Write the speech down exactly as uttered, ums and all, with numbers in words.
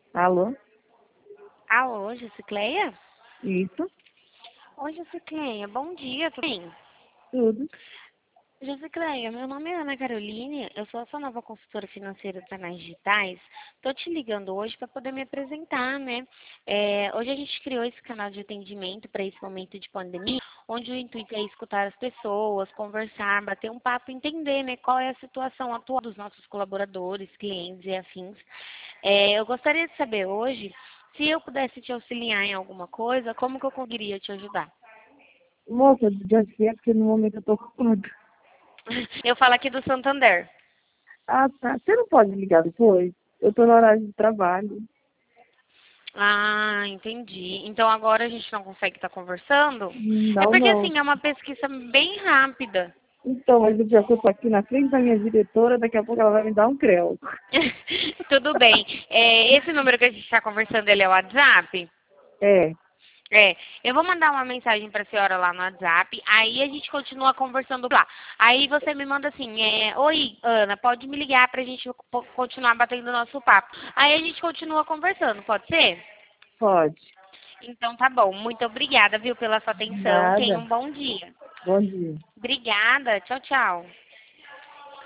Alô? Alô, Jessicleia? Isso, Oi, Jessicleia, bom dia, tudo bem? tudo. Jessicleia, meu nome é Ana Caroline, eu sou a sua nova consultora financeira dos canais digitais. Tô te ligando hoje para poder me apresentar, né? É, hoje a gente criou esse canal de atendimento para esse momento de pandemia, onde o intuito é escutar as pessoas, conversar, bater um papo, entender, né, qual é a situação atual dos nossos colaboradores, clientes e afins. É, eu gostaria de saber hoje, se eu pudesse te auxiliar em alguma coisa, como que eu conseguiria te ajudar? Moça, já sei, é porque no momento eu tô ocupada. Eu falo aqui do Santander. Ah, tá. Você não pode ligar depois? Eu tô no horário de trabalho. Ah, entendi. Então agora a gente não consegue estar conversando? É Não, porque não. assim, é uma pesquisa bem rápida. Então, mas eu já tô aqui na frente da minha diretora, daqui a pouco ela vai me dar um creu. Tudo bem. É, esse número que a gente está conversando, ele é o WhatsApp? É, É, eu vou mandar uma mensagem para a senhora lá no WhatsApp, aí a gente continua conversando lá. Aí você me manda assim, é, oi, Ana, pode me ligar para a gente co- continuar batendo nosso papo. Aí a gente continua conversando, pode ser? pode. Então tá bom. Muito obrigada, viu, pela sua atenção. Tenha Nada. um bom dia. Bom dia. Obrigada. Tchau, tchau.